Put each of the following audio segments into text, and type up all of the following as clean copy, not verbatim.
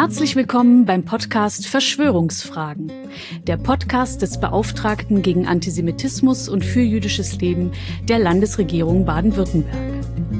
Herzlich willkommen beim Podcast Verschwörungsfragen, der Podcast des Beauftragten gegen Antisemitismus und für jüdisches Leben der Landesregierung Baden-Württemberg.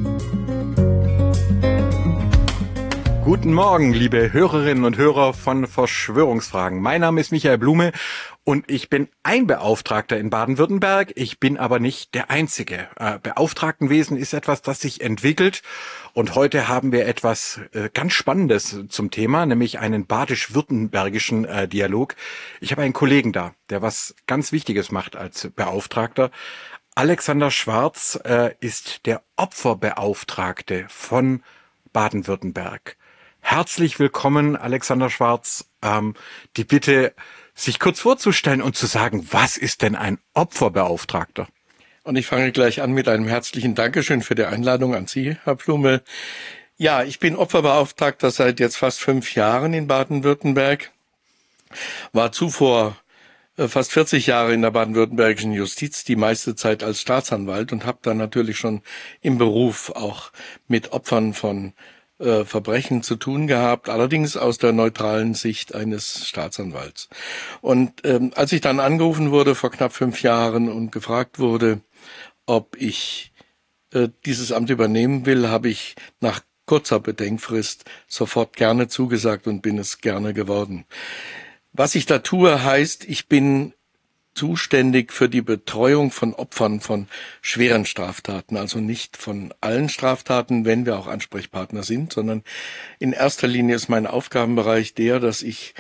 Guten Morgen, liebe Hörerinnen und Hörer von Verschwörungsfragen. Mein Name ist Michael Blume und ich bin ein Beauftragter in Baden-Württemberg. Ich bin aber nicht der Einzige. Beauftragtenwesen ist etwas, das sich entwickelt. Und heute haben wir etwas ganz Spannendes zum Thema, nämlich einen badisch-württembergischen Dialog. Ich habe einen Kollegen da, der was ganz Wichtiges macht als Beauftragter. Alexander Schwarz ist der Opferbeauftragte von Baden-Württemberg. Herzlich willkommen, Alexander Schwarz. Die Bitte, sich kurz vorzustellen und zu sagen, was ist denn ein Opferbeauftragter? Und ich fange gleich an mit einem herzlichen Dankeschön für die Einladung an Sie, Herr Blume. Ja, ich bin Opferbeauftragter seit jetzt fast 5 Jahren in Baden-Württemberg, war zuvor fast 40 Jahre in der baden-württembergischen Justiz, die meiste Zeit als Staatsanwalt und habe dann natürlich schon im Beruf auch mit Opfern von Verbrechen zu tun gehabt, allerdings aus der neutralen Sicht eines Staatsanwalts. Und als ich dann angerufen wurde vor knapp 5 Jahren und gefragt wurde, ob ich dieses Amt übernehmen will, habe ich nach kurzer Bedenkfrist sofort gerne zugesagt und bin es gerne geworden. Was ich da tue, heißt, ich bin zuständig für die Betreuung von Opfern von schweren Straftaten, also nicht von allen Straftaten, wenn wir auch Ansprechpartner sind, sondern in erster Linie ist mein Aufgabenbereich der, dass ich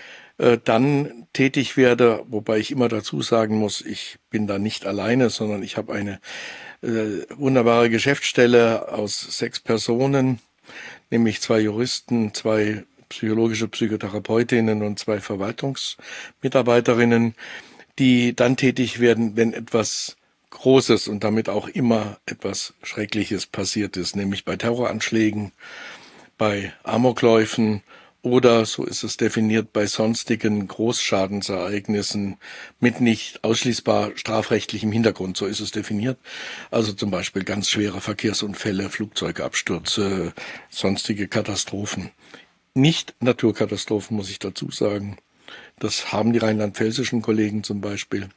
dann tätig werde, wobei ich immer dazu sagen muss, ich bin da nicht alleine, sondern ich habe eine wunderbare Geschäftsstelle aus 6 Personen, nämlich 2 Juristen, 2 psychologische Psychotherapeutinnen und 2 Verwaltungsmitarbeiterinnen, die dann tätig werden, wenn etwas Großes und damit auch immer etwas Schreckliches passiert ist, nämlich bei Terroranschlägen, bei Amokläufen oder, so ist es definiert, bei sonstigen Großschadensereignissen mit nicht ausschließbar strafrechtlichem Hintergrund, so ist es definiert. Also zum Beispiel ganz schwere Verkehrsunfälle, Flugzeugabstürze, sonstige Katastrophen. Nicht Naturkatastrophen, muss ich dazu sagen. Das haben die rheinland-pfälzischen Kollegen zum Beispiel,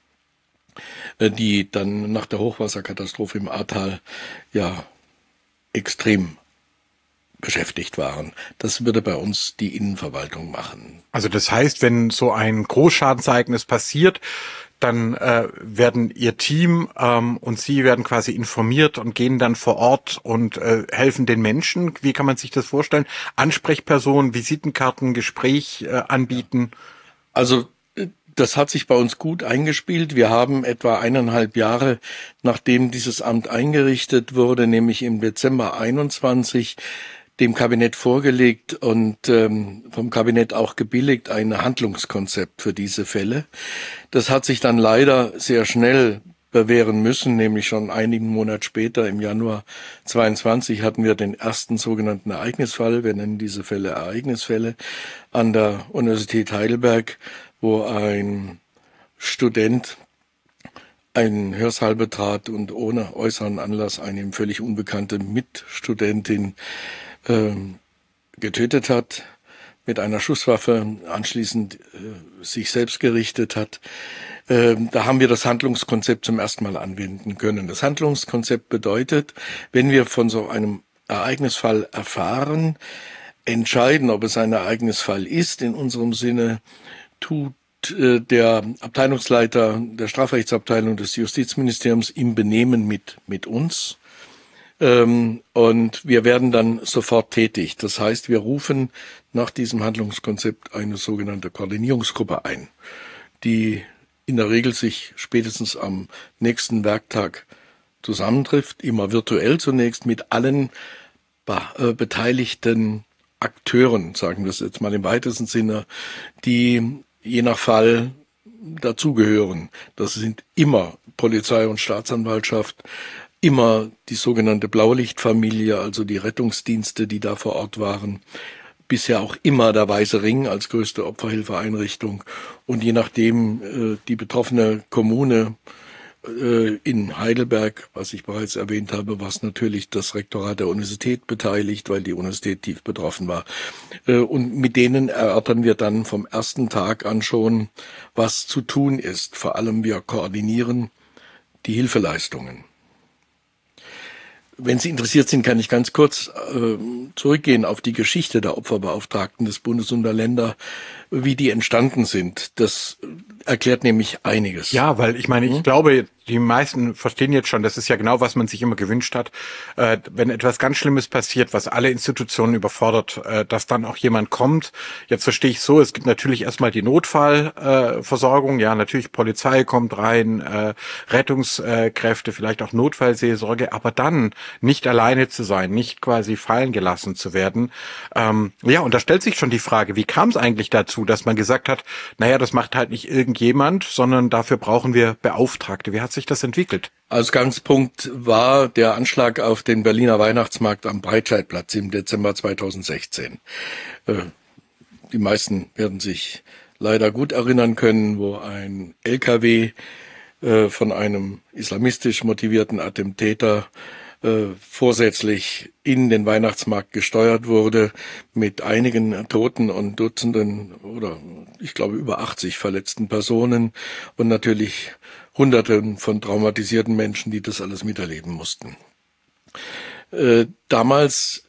die dann nach der Hochwasserkatastrophe im Ahrtal ja extrem beschäftigt waren. Das würde bei uns die Innenverwaltung machen. Also das heißt, wenn so ein Großschadensereignis passiert, dann werden Ihr Team und Sie werden quasi informiert und gehen dann vor Ort und helfen den Menschen. Wie kann man sich das vorstellen? Ansprechpersonen, Visitenkarten, Gespräch anbieten? Also das hat sich bei uns gut eingespielt. Wir haben etwa 1,5 Jahre, nachdem dieses Amt eingerichtet wurde, nämlich im Dezember 21, dem Kabinett vorgelegt und vom Kabinett auch gebilligt ein Handlungskonzept für diese Fälle. Das hat sich dann leider sehr schnell bewähren müssen, nämlich schon einigen Monat später, im Januar 22, hatten wir den ersten sogenannten Ereignisfall, wir nennen diese Fälle Ereignisfälle, an der Universität Heidelberg, wo ein Student einen Hörsaal betrat und ohne äußeren Anlass eine ihm völlig unbekannte Mitstudentin getötet hat, mit einer Schusswaffe anschließend sich selbst gerichtet hat. Da haben wir das Handlungskonzept zum ersten Mal anwenden können. Das Handlungskonzept bedeutet, wenn wir von so einem Ereignisfall erfahren, entscheiden, ob es ein Ereignisfall ist, in unserem Sinne, tut der Abteilungsleiter der Strafrechtsabteilung des Justizministeriums im Benehmen mit uns. Und wir werden dann sofort tätig. Das heißt, wir rufen nach diesem Handlungskonzept eine sogenannte Koordinierungsgruppe ein, die in der Regel sich spätestens am nächsten Werktag zusammentrifft, immer virtuell zunächst mit allen beteiligten Akteuren, sagen wir es jetzt mal im weitesten Sinne, die je nach Fall dazugehören. Das sind immer Polizei und Staatsanwaltschaft, immer die sogenannte Blaulichtfamilie, also die Rettungsdienste, die da vor Ort waren, bisher auch immer der Weiße Ring als größte Opferhilfeeinrichtung und je nachdem die betroffene Kommune In Heidelberg, was ich bereits erwähnt habe, war es natürlich das Rektorat der Universität beteiligt, weil die Universität tief betroffen war. Und mit denen erörtern wir dann vom ersten Tag an schon, was zu tun ist. Vor allem wir koordinieren die Hilfeleistungen. Wenn Sie interessiert sind, kann ich ganz kurz zurückgehen auf die Geschichte der Opferbeauftragten des Bundes und der Länder, wie die entstanden sind. Das erklärt nämlich einiges. Ja, weil ich meine, ich glaube, die meisten verstehen jetzt schon, das ist ja genau, was man sich immer gewünscht hat, wenn etwas ganz Schlimmes passiert, was alle Institutionen überfordert, dass dann auch jemand kommt. Jetzt verstehe ich so, es gibt natürlich erstmal die Notfallversorgung, ja, natürlich Polizei kommt rein, Rettungskräfte, vielleicht auch Notfallseelsorge, aber dann nicht alleine zu sein, nicht quasi fallen gelassen zu werden. Ja, und da stellt sich schon die Frage, wie kam es eigentlich dazu, dass man gesagt hat, naja, das macht halt nicht irgendjemand, sondern dafür brauchen wir Beauftragte. Wie hat sich das entwickelt? Ausgangspunkt war der Anschlag auf den Berliner Weihnachtsmarkt am Breitscheidplatz im Dezember 2016. Die meisten werden sich leider gut erinnern können, wo ein LKW von einem islamistisch motivierten Attentäter vorsätzlich in den Weihnachtsmarkt gesteuert wurde, mit einigen Toten und Dutzenden oder ich glaube über 80 verletzten Personen und natürlich Hunderten von traumatisierten Menschen, die das alles miterleben mussten. Damals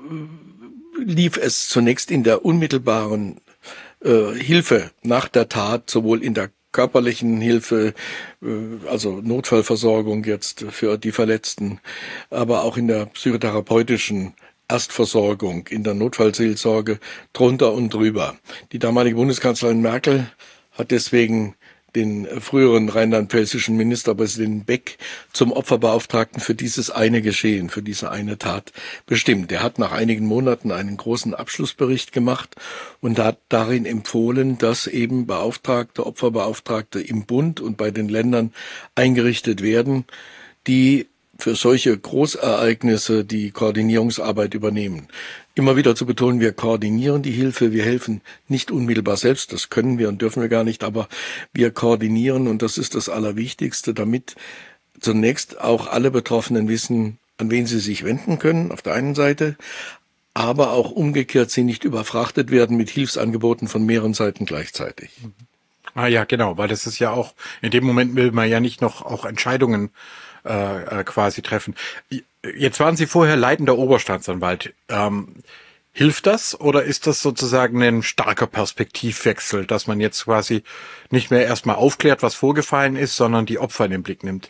lief es zunächst in der unmittelbaren Hilfe nach der Tat, sowohl in der körperlichen Hilfe, also Notfallversorgung jetzt für die Verletzten, aber auch in der psychotherapeutischen Erstversorgung, in der Notfallseelsorge drunter und drüber. Die damalige Bundeskanzlerin Merkel hat deswegen den früheren rheinland-pfälzischen Ministerpräsidenten Beck zum Opferbeauftragten für dieses eine Geschehen, für diese eine Tat bestimmt. Er hat nach einigen Monaten einen großen Abschlussbericht gemacht und hat darin empfohlen, dass eben Beauftragte, Opferbeauftragte im Bund und bei den Ländern eingerichtet werden, die für solche Großereignisse die Koordinierungsarbeit übernehmen. Immer wieder zu betonen, wir koordinieren die Hilfe, wir helfen nicht unmittelbar selbst, das können wir und dürfen wir gar nicht, aber wir koordinieren und das ist das Allerwichtigste, damit zunächst auch alle Betroffenen wissen, an wen sie sich wenden können, auf der einen Seite, aber auch umgekehrt sie nicht überfrachtet werden mit Hilfsangeboten von mehreren Seiten gleichzeitig. Ah ja, genau, weil das ist ja auch, in dem Moment will man ja nicht noch auch Entscheidungen quasi treffen. Jetzt waren Sie vorher leitender Oberstaatsanwalt. Hilft das oder ist das sozusagen ein starker Perspektivwechsel, dass man jetzt quasi nicht mehr erstmal aufklärt, was vorgefallen ist, sondern die Opfer in den Blick nimmt?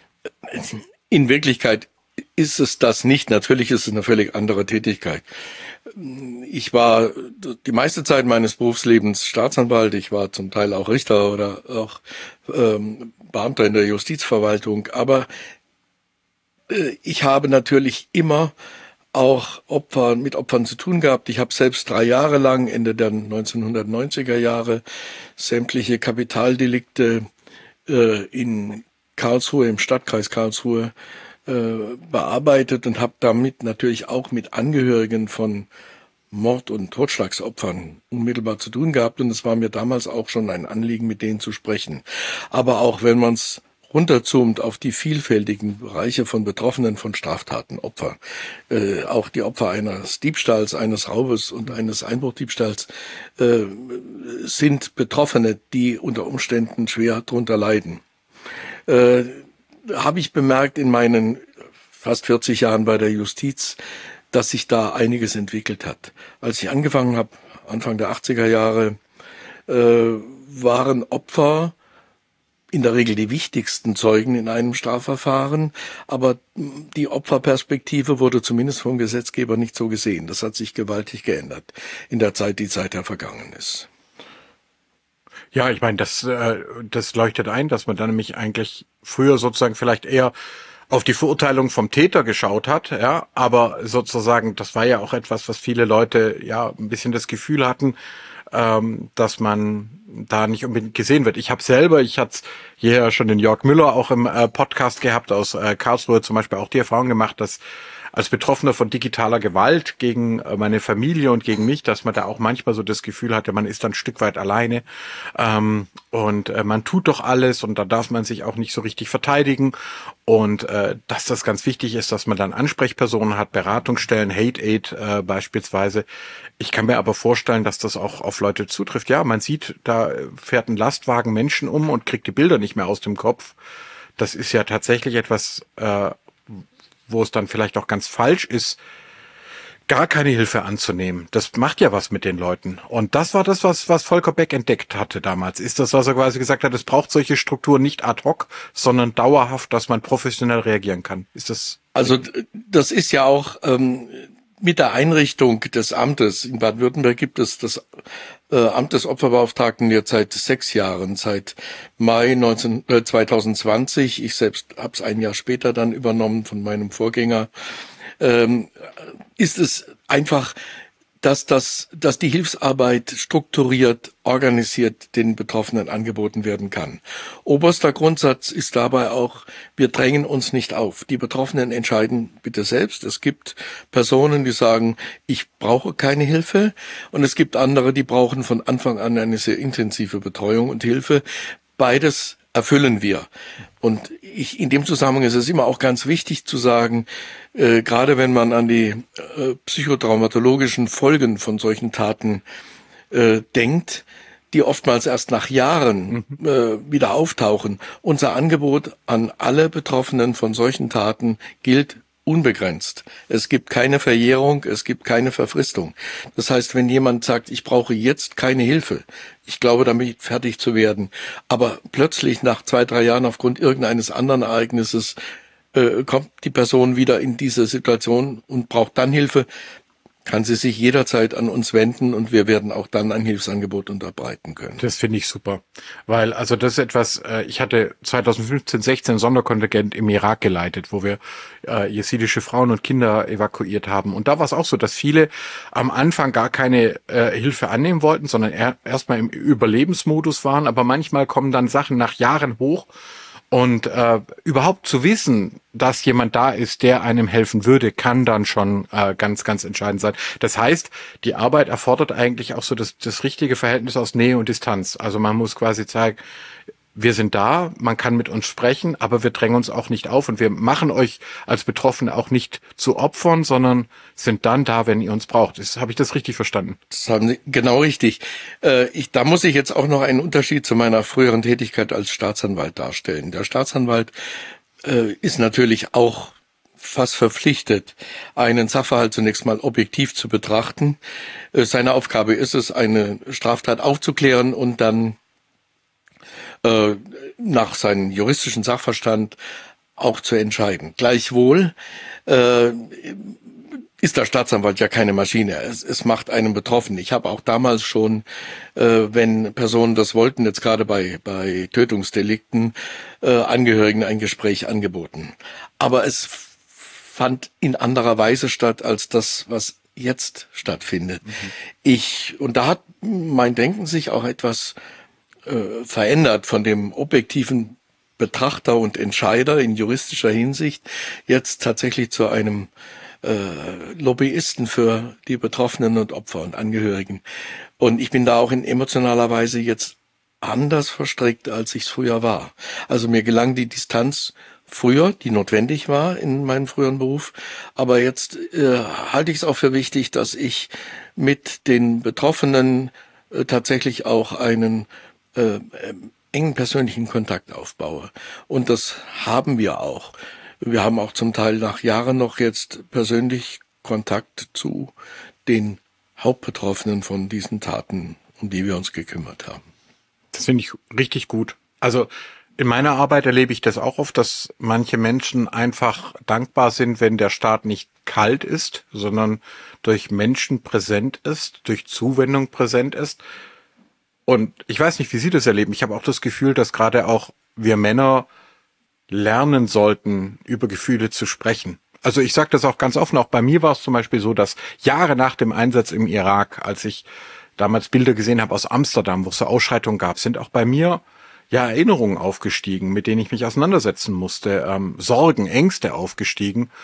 In Wirklichkeit ist es das nicht. Natürlich ist es eine völlig andere Tätigkeit. Ich war die meiste Zeit meines Berufslebens Staatsanwalt. Ich war zum Teil auch Richter oder auch Beamter in der Justizverwaltung. Aber ich habe natürlich immer auch mit Opfern zu tun gehabt. Ich habe selbst 3 Jahre lang, Ende der 1990er Jahre, sämtliche Kapitaldelikte in Karlsruhe, im Stadtkreis Karlsruhe, bearbeitet und habe damit natürlich auch mit Angehörigen von Mord- und Totschlagsopfern unmittelbar zu tun gehabt. Und es war mir damals auch schon ein Anliegen, mit denen zu sprechen. Aber auch wenn man es runterzoomt auf die vielfältigen Bereiche von Betroffenen von Straftaten, Opfer, auch die Opfer eines Diebstahls, eines Raubes und eines Einbruchdiebstahls sind Betroffene, die unter Umständen schwer darunter leiden. Habe ich bemerkt in meinen fast 40 Jahren bei der Justiz, dass sich da einiges entwickelt hat. Als ich angefangen habe, Anfang der 80er Jahre, waren Opfer in der Regel die wichtigsten Zeugen in einem Strafverfahren, aber die Opferperspektive wurde zumindest vom Gesetzgeber nicht so gesehen. Das hat sich gewaltig geändert in der Zeit, die seither vergangen ist. Ja, ich meine, das leuchtet ein, dass man dann nämlich eigentlich früher sozusagen vielleicht eher auf die Verurteilung vom Täter geschaut hat, ja, aber sozusagen, das war ja auch etwas, was viele Leute ja ein bisschen das Gefühl hatten, dass man da nicht unbedingt gesehen wird. Ich hatte hier schon den Jörg Müller auch im Podcast gehabt aus Karlsruhe zum Beispiel auch die Erfahrung gemacht, dass als Betroffener von digitaler Gewalt gegen meine Familie und gegen mich, dass man da auch manchmal so das Gefühl hatte, man ist dann ein Stück weit alleine und man tut doch alles und da darf man sich auch nicht so richtig verteidigen und dass das ganz wichtig ist, dass man dann Ansprechpersonen hat, Beratungsstellen, Hate Aid beispielsweise. Ich kann mir aber vorstellen, dass das auch auf Leute zutrifft. Ja, man sieht, da fährt ein Lastwagen Menschen um und kriegt die Bilder nicht mehr aus dem Kopf. Das ist ja tatsächlich etwas, wo es dann vielleicht auch ganz falsch ist, gar keine Hilfe anzunehmen. Das macht ja was mit den Leuten. Und das war das, was Volker Beck entdeckt hatte damals. Ist das, was er quasi gesagt hat, es braucht solche Strukturen nicht ad hoc, sondern dauerhaft, dass man professionell reagieren kann. Ist das? Also das ist ja auch mit der Einrichtung des Amtes. In Baden-Württemberg gibt es das Amt des Opferbeauftragten jetzt seit 6 Jahren, seit Mai 2020. Ich selbst habe es ein Jahr später dann übernommen von meinem Vorgänger. Ist es einfach, dass die Hilfsarbeit strukturiert, organisiert den Betroffenen angeboten werden kann. Oberster Grundsatz ist dabei auch, wir drängen uns nicht auf. Die Betroffenen entscheiden bitte selbst. Es gibt Personen, die sagen, ich brauche keine Hilfe. Und es gibt andere, die brauchen von Anfang an eine sehr intensive Betreuung und Hilfe. Beides erfüllen wir. Und in dem Zusammenhang ist es immer auch ganz wichtig zu sagen, gerade wenn man an die psychotraumatologischen Folgen von solchen Taten denkt, die oftmals erst nach Jahren wieder auftauchen. Unser Angebot an alle Betroffenen von solchen Taten gilt unbegrenzt. Es gibt keine Verjährung, es gibt keine Verfristung. Das heißt, wenn jemand sagt, ich brauche jetzt keine Hilfe, ich glaube, damit fertig zu werden, aber plötzlich nach 2, 3 Jahren aufgrund irgendeines anderen Ereignisses kommt die Person wieder in diese Situation und braucht dann Hilfe, kann sie sich jederzeit an uns wenden und wir werden auch dann ein Hilfsangebot unterbreiten können. Das finde ich super, weil also das ist etwas, ich hatte 2015, 16 ein Sonderkontingent im Irak geleitet, wo wir jesidische Frauen und Kinder evakuiert haben und da war es auch so, dass viele am Anfang gar keine Hilfe annehmen wollten, sondern erstmal im Überlebensmodus waren, aber manchmal kommen dann Sachen nach Jahren hoch. Und überhaupt zu wissen, dass jemand da ist, der einem helfen würde, kann dann schon ganz, ganz entscheidend sein. Das heißt, die Arbeit erfordert eigentlich auch so das richtige Verhältnis aus Nähe und Distanz. Also man muss quasi zeigen, wir sind da, man kann mit uns sprechen, aber wir drängen uns auch nicht auf und wir machen euch als Betroffene auch nicht zu Opfern, sondern sind dann da, wenn ihr uns braucht. Habe ich das richtig verstanden? Das haben Sie genau richtig. Da muss ich jetzt auch noch einen Unterschied zu meiner früheren Tätigkeit als Staatsanwalt darstellen. Der Staatsanwalt ist natürlich auch fast verpflichtet, einen Sachverhalt zunächst mal objektiv zu betrachten. Seine Aufgabe ist es, eine Straftat aufzuklären und dann nach seinem juristischen Sachverstand auch zu entscheiden. Gleichwohl ist der Staatsanwalt ja keine Maschine. Es macht einen betroffen. Ich habe auch damals schon, wenn Personen das wollten, jetzt gerade bei Tötungsdelikten, Angehörigen ein Gespräch angeboten. Aber es fand in anderer Weise statt als das, was jetzt stattfindet. Und da hat mein Denken sich auch etwas verändert von dem objektiven Betrachter und Entscheider in juristischer Hinsicht jetzt tatsächlich zu einem Lobbyisten für die Betroffenen und Opfer und Angehörigen. Und ich bin da auch in emotionaler Weise jetzt anders verstrickt, als ich es früher war. Also mir gelang die Distanz früher, die notwendig war in meinem früheren Beruf. Aber jetzt halte ich es auch für wichtig, dass ich mit den Betroffenen tatsächlich auch einen engen persönlichen Kontakt aufbaue. Und das haben wir auch. Wir haben auch zum Teil nach Jahren noch jetzt persönlich Kontakt zu den Hauptbetroffenen von diesen Taten, um die wir uns gekümmert haben. Das finde ich richtig gut. Also in meiner Arbeit erlebe ich das auch oft, dass manche Menschen einfach dankbar sind, wenn der Staat nicht kalt ist, sondern durch Menschen präsent ist, durch Zuwendung präsent ist. Und ich weiß nicht, wie Sie das erleben. Ich habe auch das Gefühl, dass gerade auch wir Männer lernen sollten, über Gefühle zu sprechen. Also ich sage das auch ganz offen. Auch bei mir war es zum Beispiel so, dass Jahre nach dem Einsatz im Irak, als ich damals Bilder gesehen habe aus Amsterdam, wo es so Ausschreitungen gab, sind auch bei mir ja Erinnerungen aufgestiegen, mit denen ich mich auseinandersetzen musste, Sorgen, Ängste aufgestiegen.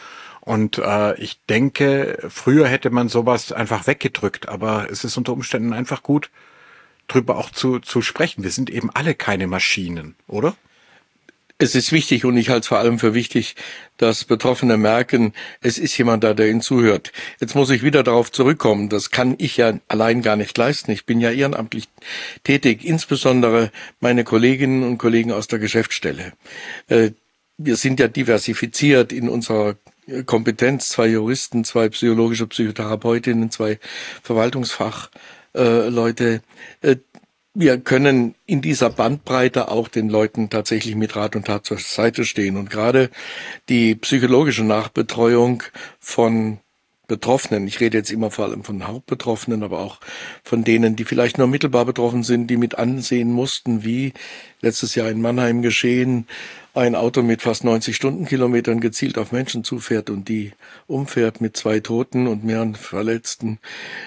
Und ich denke, früher hätte man sowas einfach weggedrückt, aber es ist unter Umständen einfach gut, drüber auch zu sprechen. Wir sind eben alle keine Maschinen, oder? Es ist wichtig und ich halte es vor allem für wichtig, dass Betroffene merken, es ist jemand da, der ihnen zuhört. Jetzt muss ich wieder darauf zurückkommen, das kann ich ja allein gar nicht leisten. Ich bin ja ehrenamtlich tätig, insbesondere meine Kolleginnen und Kollegen aus der Geschäftsstelle. Wir sind ja diversifiziert in unserer Kompetenz, 2 Juristen, 2 psychologische Psychotherapeutinnen, 2 Verwaltungsfachleute. Wir können in dieser Bandbreite auch den Leuten tatsächlich mit Rat und Tat zur Seite stehen. Und gerade die psychologische Nachbetreuung von Betroffenen, ich rede jetzt immer vor allem von Hauptbetroffenen, aber auch von denen, die vielleicht nur mittelbar betroffen sind, die mit ansehen mussten, wie letztes Jahr in Mannheim geschehen, ein Auto mit fast 90 Stundenkilometern gezielt auf Menschen zufährt und die umfährt mit 2 Toten und mehreren Verletzten,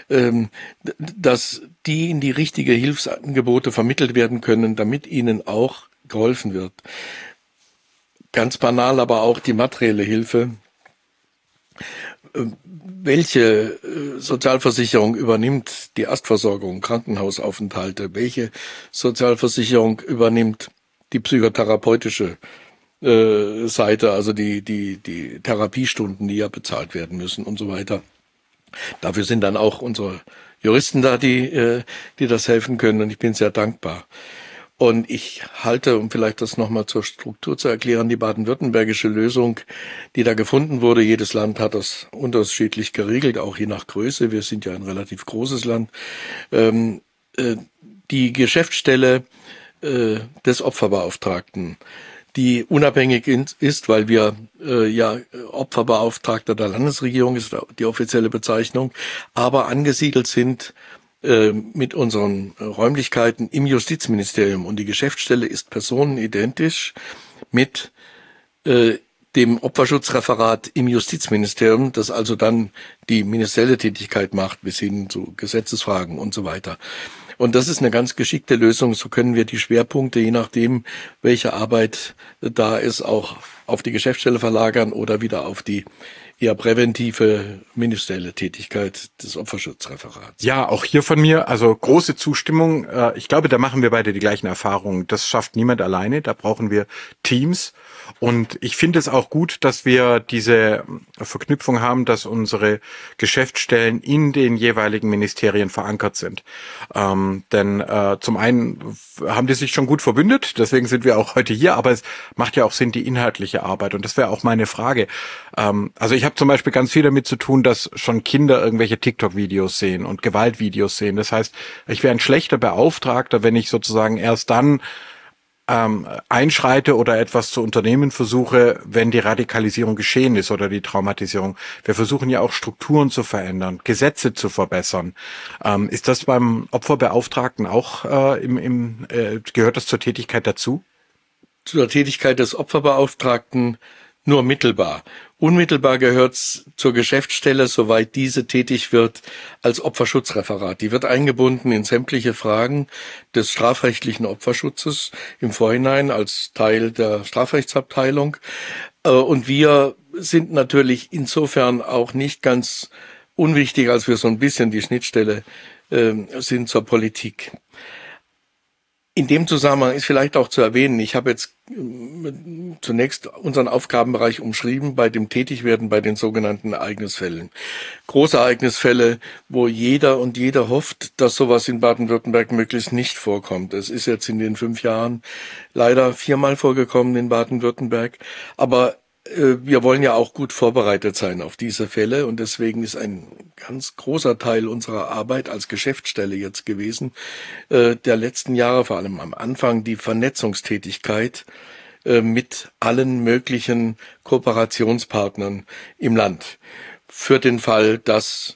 dass die in die richtige Hilfsangebote vermittelt werden können, damit ihnen auch geholfen wird. Ganz banal aber auch die materielle Hilfe. Welche Sozialversicherung übernimmt die Erstversorgung, Krankenhausaufenthalte? Welche Sozialversicherung übernimmt die psychotherapeutische Seite, also die Therapiestunden, die ja bezahlt werden müssen und so weiter? Dafür sind dann auch unsere Juristen da, die das helfen können, und ich bin sehr dankbar. Und ich halte, um vielleicht das nochmal zur Struktur zu erklären, die baden-württembergische Lösung, die da gefunden wurde, jedes Land hat das unterschiedlich geregelt, auch je nach Größe, wir sind ja ein relativ großes Land, die Geschäftsstelle des Opferbeauftragten, die unabhängig ist, weil wir Opferbeauftragter der Landesregierung ist die offizielle Bezeichnung, aber angesiedelt sind mit unseren Räumlichkeiten im Justizministerium, und die Geschäftsstelle ist personenidentisch mit dem Opferschutzreferat im Justizministerium, das also dann die ministerielle Tätigkeit macht, bis hin zu Gesetzesfragen und so weiter. Und das ist eine ganz geschickte Lösung. So können wir die Schwerpunkte, je nachdem, welche Arbeit da ist, auch auf die Geschäftsstelle verlagern oder wieder auf die eher präventive ministerielle Tätigkeit des Opferschutzreferats. Ja, auch hier von mir, also große Zustimmung. Ich glaube, da machen wir beide die gleichen Erfahrungen. Das schafft niemand alleine, da brauchen wir Teams. Und ich finde es auch gut, dass wir diese Verknüpfung haben, dass unsere Geschäftsstellen in den jeweiligen Ministerien verankert sind. Denn zum einen haben die sich schon gut verbündet, deswegen sind wir auch heute hier, aber es macht ja auch Sinn, die inhaltliche Arbeit. Und das wäre auch meine Frage. Also ich habe zum Beispiel ganz viel damit zu tun, dass schon Kinder irgendwelche TikTok-Videos sehen und Gewaltvideos sehen. Das heißt, ich wäre ein schlechter Beauftragter, wenn ich sozusagen erst dann einschreite oder etwas zu unternehmen versuche, wenn die Radikalisierung geschehen ist oder die Traumatisierung. Wir versuchen ja auch Strukturen zu verändern, Gesetze zu verbessern. Ist das beim Opferbeauftragten auch gehört das zur Tätigkeit dazu? Zur Tätigkeit des Opferbeauftragten nur mittelbar. Unmittelbar gehört's zur Geschäftsstelle, soweit diese tätig wird, als Opferschutzreferat. Die wird eingebunden in sämtliche Fragen des strafrechtlichen Opferschutzes im Vorhinein als Teil der Strafrechtsabteilung. Und wir sind natürlich insofern auch nicht ganz unwichtig, als wir so ein bisschen die Schnittstelle sind zur Politik. In dem Zusammenhang ist vielleicht auch zu erwähnen, ich habe jetzt zunächst unseren Aufgabenbereich umschrieben bei dem Tätigwerden bei den sogenannten Ereignisfällen. Große Ereignisfälle, wo jeder und jede hofft, dass sowas in Baden-Württemberg möglichst nicht vorkommt. Es ist jetzt in den 5 Jahren leider 4-mal vorgekommen in Baden-Württemberg, aber wir wollen ja auch gut vorbereitet sein auf diese Fälle, und deswegen ist ein ganz großer Teil unserer Arbeit als Geschäftsstelle jetzt gewesen, der letzten Jahre, vor allem am Anfang, die Vernetzungstätigkeit mit allen möglichen Kooperationspartnern im Land. Für den Fall, dass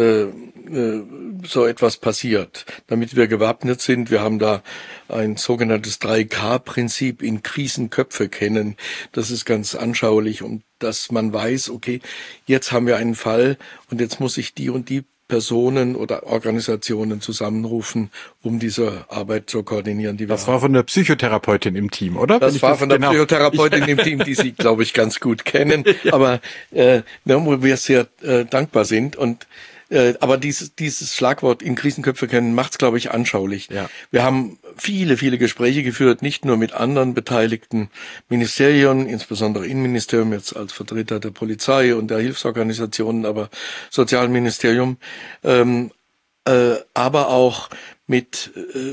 so etwas passiert, damit wir gewappnet sind. Wir haben da ein sogenanntes 3K-Prinzip in Krisenköpfe kennen. Das ist ganz anschaulich, und dass man weiß, okay, jetzt haben wir einen Fall und jetzt muss ich die und die Personen oder Organisationen zusammenrufen, um diese Arbeit zu koordinieren. Das war von der Psychotherapeutin im Team, oder? Das war von der Psychotherapeutin im Team, die Sie, glaube ich, ganz gut kennen, aber wo wir sehr dankbar sind. Und aber dieses Schlagwort in Krisenköpfe kennen macht es, glaube ich, anschaulich. Ja. Wir haben viele Gespräche geführt, nicht nur mit anderen beteiligten Ministerien, insbesondere Innenministerium jetzt als Vertreter der Polizei und der Hilfsorganisationen, aber Sozialministerium, aber auch mit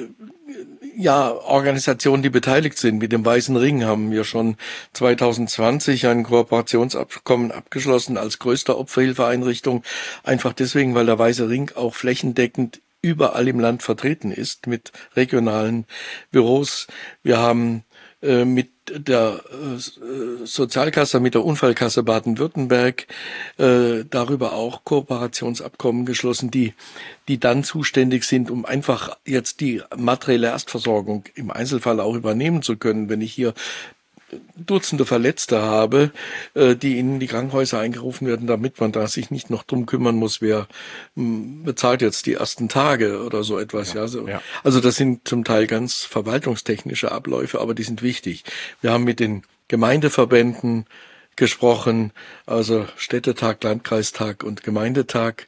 Organisationen, die beteiligt sind. Mit dem Weißen Ring haben wir schon 2020 ein Kooperationsabkommen abgeschlossen als größte Opferhilfeeinrichtung. Einfach deswegen, weil der Weiße Ring auch flächendeckend überall im Land vertreten ist mit regionalen Büros. Wir haben mit der Sozialkasse, mit der Unfallkasse Baden-Württemberg darüber auch Kooperationsabkommen geschlossen, die dann zuständig sind, um einfach jetzt die materielle Erstversorgung im Einzelfall auch übernehmen zu können. Wenn ich hier Dutzende Verletzte habe, die in die Krankenhäuser eingerufen werden, damit man da sich nicht noch drum kümmern muss, wer bezahlt jetzt die ersten Tage oder so etwas. Ja. Also das sind zum Teil ganz verwaltungstechnische Abläufe, aber die sind wichtig. Wir haben mit den Gemeindeverbänden gesprochen, also Städtetag, Landkreistag und Gemeindetag,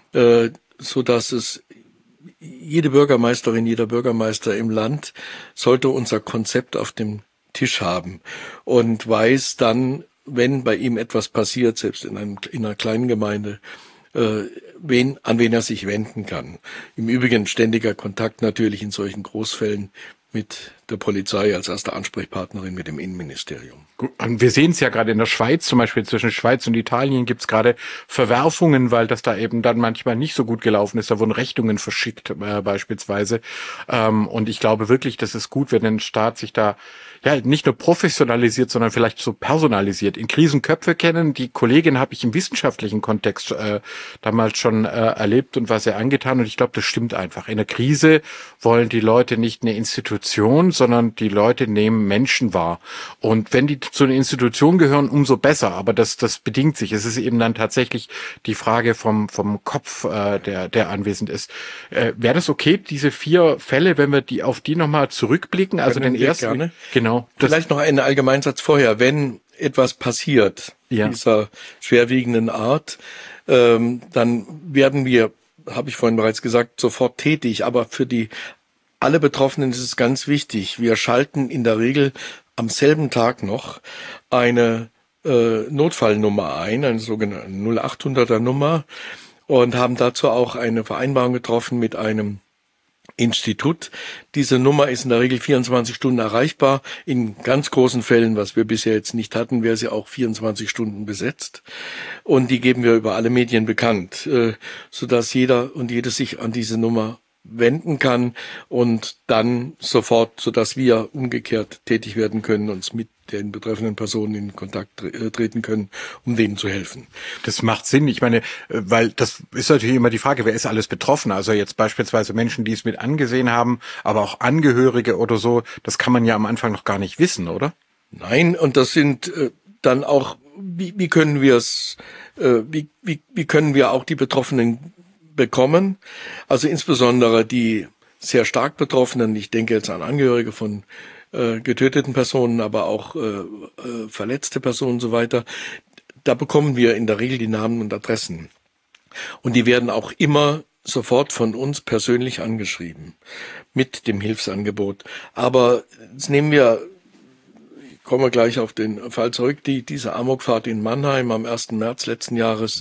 so dass es jede Bürgermeisterin, jeder Bürgermeister im Land sollte unser Konzept auf dem Tisch haben und weiß dann, wenn bei ihm etwas passiert, selbst in einer kleinen Gemeinde, an wen er sich wenden kann. Im Übrigen ständiger Kontakt natürlich in solchen Großfällen mit der Polizei als erste Ansprechpartnerin mit dem Innenministerium. Und wir sehen es ja gerade in der Schweiz, zum Beispiel zwischen Schweiz und Italien gibt es gerade Verwerfungen, weil das da eben dann manchmal nicht so gut gelaufen ist. Da wurden Rechnungen verschickt beispielsweise. Und ich glaube wirklich, das ist gut, wenn ein Staat sich da nicht nur professionalisiert, sondern vielleicht so personalisiert. In Krisenköpfe kennen, die Kollegin habe ich im wissenschaftlichen Kontext damals schon erlebt und war sehr angetan. Und ich glaube, das stimmt einfach. In der Krise wollen die Leute nicht eine Institution, sondern die Leute nehmen Menschen wahr. Und wenn die zu einer Institution gehören, umso besser. Aber das bedingt sich. Es ist eben dann tatsächlich die Frage vom Kopf, der anwesend ist. Wäre das okay, diese 4 Fälle, wenn wir auf die nochmal zurückblicken? Also den ersten. Gerne. Genau. Vielleicht noch einen Allgemeinsatz vorher. Wenn etwas passiert, dieser schwerwiegenden Art, dann werden wir, habe ich vorhin bereits gesagt, sofort tätig. Aber für alle Betroffenen ist es ganz wichtig. Wir schalten in der Regel am selben Tag noch eine Notfallnummer ein, eine sogenannte 0800er Nummer, und haben dazu auch eine Vereinbarung getroffen mit einem Institut. Diese Nummer ist in der Regel 24 Stunden erreichbar. In ganz großen Fällen, was wir bisher jetzt nicht hatten, wäre sie auch 24 Stunden besetzt. Und die geben wir über alle Medien bekannt, sodass jeder und jede sich an diese Nummer wenden kann und dann sofort, sodass wir umgekehrt tätig werden können, uns mit den betreffenden Personen in Kontakt treten können, um denen zu helfen. Das macht Sinn. Ich meine, weil das ist natürlich immer die Frage, wer ist alles betroffen? Also jetzt beispielsweise Menschen, die es mit angesehen haben, aber auch Angehörige oder so, das kann man ja am Anfang noch gar nicht wissen, oder? Nein, und das sind dann auch, wie können wir es, wie können wir auch die Betroffenen bekommen? Also insbesondere die sehr stark Betroffenen, ich denke jetzt an Angehörige von getöteten Personen, aber auch verletzte Personen und so weiter. Da bekommen wir in der Regel die Namen und Adressen. Und die werden auch immer sofort von uns persönlich angeschrieben mit dem Hilfsangebot. Aber jetzt nehmen wir, ich komme gleich auf den Fall zurück, diese Amokfahrt in Mannheim am 1. März letzten Jahres.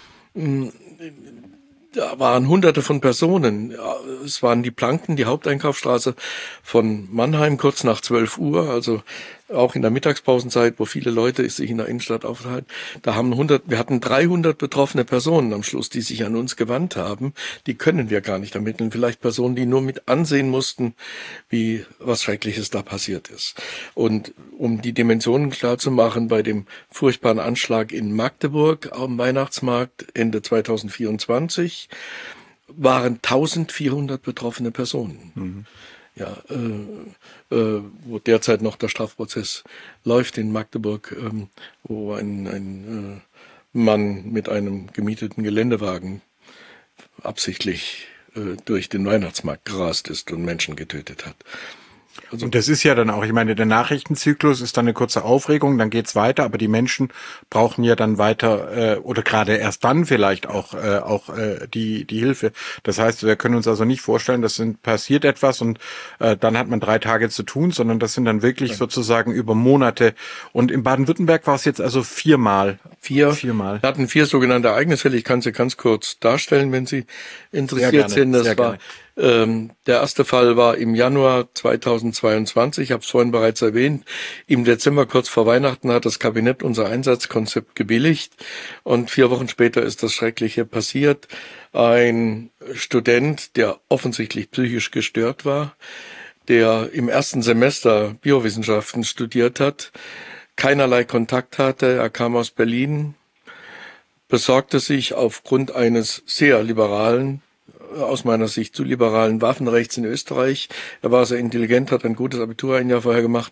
Da waren Hunderte von Personen. Es waren die Planken, die Haupteinkaufsstraße von Mannheim, kurz nach 12 Uhr, also auch in der Mittagspausenzeit, wo viele Leute sich in der Innenstadt aufhalten. Wir hatten 300 betroffene Personen am Schluss, die sich an uns gewandt haben. Die können wir gar nicht ermitteln. Vielleicht Personen, die nur mit ansehen mussten, wie was Schreckliches da passiert ist. Und um die Dimensionen klar zu machen, bei dem furchtbaren Anschlag in Magdeburg am Weihnachtsmarkt Ende 2024 waren 1400 betroffene Personen. Mhm. Ja, wo derzeit noch der Strafprozess läuft in Magdeburg, wo ein Mann mit einem gemieteten Geländewagen absichtlich durch den Weihnachtsmarkt gerast ist und Menschen getötet hat. Und das ist ja dann auch, ich meine, der Nachrichtenzyklus ist dann eine kurze Aufregung, dann geht's weiter, aber die Menschen brauchen ja dann weiter oder gerade erst dann vielleicht auch die Hilfe. Das heißt, wir können uns also nicht vorstellen, passiert etwas und dann hat man 3 Tage zu tun, sondern das sind dann wirklich sozusagen über Monate. Und in Baden-Württemberg war es jetzt also 4-mal. Wir hatten 4 sogenannte Ereignisfälle. Ich kann sie ganz kurz darstellen, wenn Sie interessiert sind. Das war der erste Fall war im Januar 2022, ich habe es vorhin bereits erwähnt. Im Dezember, kurz vor Weihnachten, hat das Kabinett unser Einsatzkonzept gebilligt und 4 Wochen später ist das Schreckliche passiert. Ein Student, der offensichtlich psychisch gestört war, der im ersten Semester Biowissenschaften studiert hat, keinerlei Kontakt hatte, er kam aus Berlin, besorgte sich aufgrund eines sehr liberalen, aus meiner Sicht zu liberalen Waffenrechts in Österreich. Er war sehr intelligent, hat ein gutes Abitur ein Jahr vorher gemacht.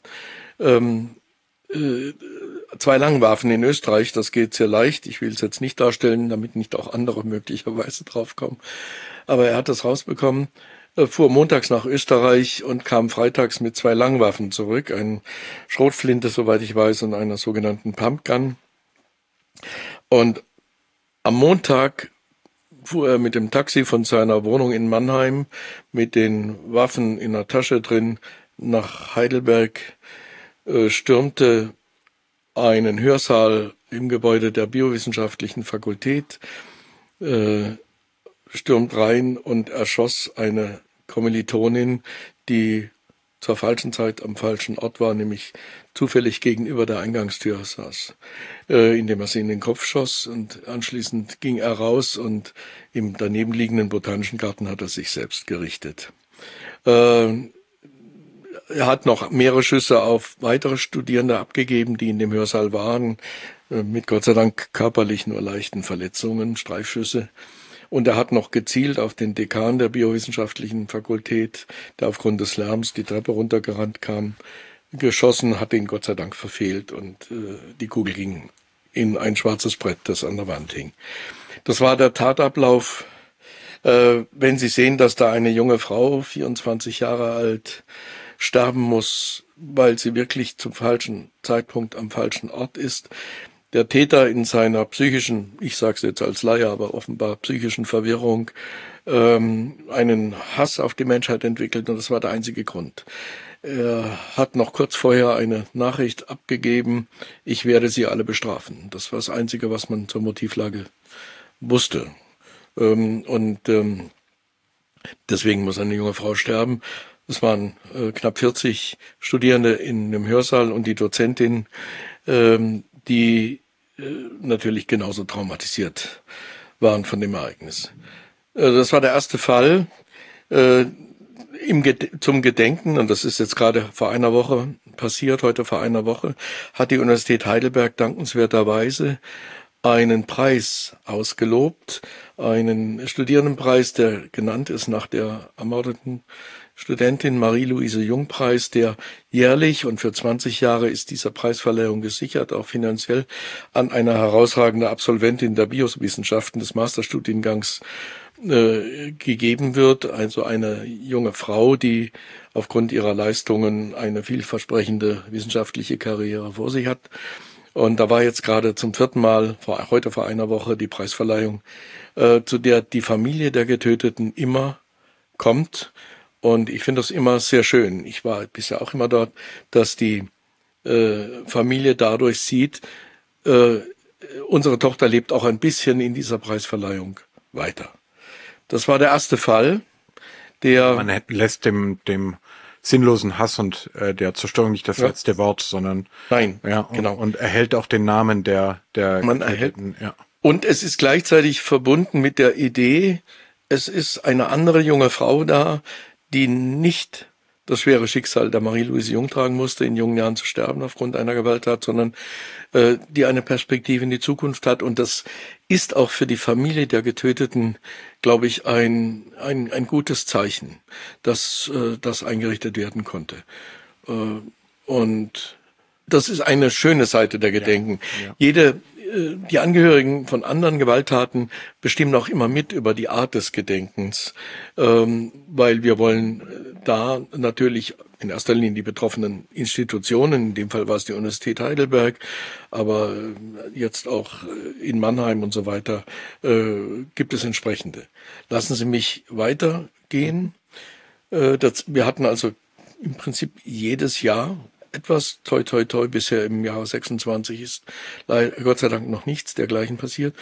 2 Langwaffen in Österreich, das geht sehr leicht. Ich will es jetzt nicht darstellen, damit nicht auch andere möglicherweise draufkommen. Aber er hat das rausbekommen, fuhr montags nach Österreich und kam freitags mit 2 Langwaffen zurück. Eine Schrotflinte, soweit ich weiß, und einer sogenannten Pumpgun. Und am Montag fuhr er mit dem Taxi von seiner Wohnung in Mannheim mit den Waffen in der Tasche drin nach Heidelberg, stürmte einen Hörsaal im Gebäude der Biowissenschaftlichen Fakultät, stürmt rein und erschoss eine Kommilitonin, die zur falschen Zeit am falschen Ort war, nämlich zufällig gegenüber der Eingangstür saß, indem er sie in den Kopf schoss, und anschließend ging er raus und im daneben liegenden Botanischen Garten hat er sich selbst gerichtet. Er hat noch mehrere Schüsse auf weitere Studierende abgegeben, die in dem Hörsaal waren, mit Gott sei Dank körperlich nur leichten Verletzungen, Streifschüsse. Und er hat noch gezielt auf den Dekan der Biowissenschaftlichen Fakultät, der aufgrund des Lärms die Treppe runtergerannt kam, geschossen, hat ihn Gott sei Dank verfehlt und die Kugel ging in ein schwarzes Brett, das an der Wand hing. Das war der Tatablauf. Wenn Sie sehen, dass da eine junge Frau, 24 Jahre alt, sterben muss, weil sie wirklich zum falschen Zeitpunkt am falschen Ort ist, der Täter in seiner psychischen, ich sage es jetzt als Laie, aber offenbar psychischen Verwirrung, einen Hass auf die Menschheit entwickelt, und das war der einzige Grund. Er hat noch kurz vorher eine Nachricht abgegeben, ich werde sie alle bestrafen. Das war das Einzige, was man zur Motivlage wusste. Deswegen muss eine junge Frau sterben. Es waren knapp 40 Studierende in dem Hörsaal und die Dozentin, die natürlich genauso traumatisiert waren von dem Ereignis. Das war der erste Fall zum Gedenken, und das ist jetzt gerade vor einer Woche passiert, heute vor einer Woche, hat die Universität Heidelberg dankenswerterweise einen Preis ausgelobt, einen Studierendenpreis, der genannt ist nach der ermordeten Studentin Marie-Louise Jung-Preis, der jährlich, und für 20 Jahre ist dieser Preisverleihung gesichert, auch finanziell, an eine herausragende Absolventin der Biowissenschaften des Masterstudiengangs gegeben wird. Also eine junge Frau, die aufgrund ihrer Leistungen eine vielversprechende wissenschaftliche Karriere vor sich hat. Und da war jetzt gerade zum 4. Mal, heute vor einer Woche, die Preisverleihung, zu der die Familie der Getöteten immer kommt. Und ich finde das immer sehr schön. Ich war bisher auch immer dort, dass die Familie dadurch sieht, unsere Tochter lebt auch ein bisschen in dieser Preisverleihung weiter. Das war der erste Fall, der... Man lässt dem sinnlosen Hass und der Zerstörung nicht das letzte Wort, sondern... Nein, genau. Und erhält auch den Namen der Man erhält. Ja. Und es ist gleichzeitig verbunden mit der Idee, es ist eine andere junge Frau da, die nicht das schwere Schicksal der Marie-Louise Jung tragen musste, in jungen Jahren zu sterben aufgrund einer Gewalttat, sondern die eine Perspektive in die Zukunft hat. Und das ist auch für die Familie der Getöteten, glaube ich, ein gutes Zeichen, dass das eingerichtet werden konnte. Und das ist eine schöne Seite der Gedenken. Ja. Jede Die Angehörigen von anderen Gewalttaten bestimmen auch immer mit über die Art des Gedenkens, weil wir wollen da natürlich in erster Linie die betroffenen Institutionen, in dem Fall war es die Universität Heidelberg, aber jetzt auch in Mannheim und so weiter, gibt es entsprechende. Lassen Sie mich weitergehen. Wir hatten also im Prinzip jedes Jahr etwas, toi, toi, toi, bisher im Jahr 26 ist Gott sei Dank noch nichts dergleichen passiert.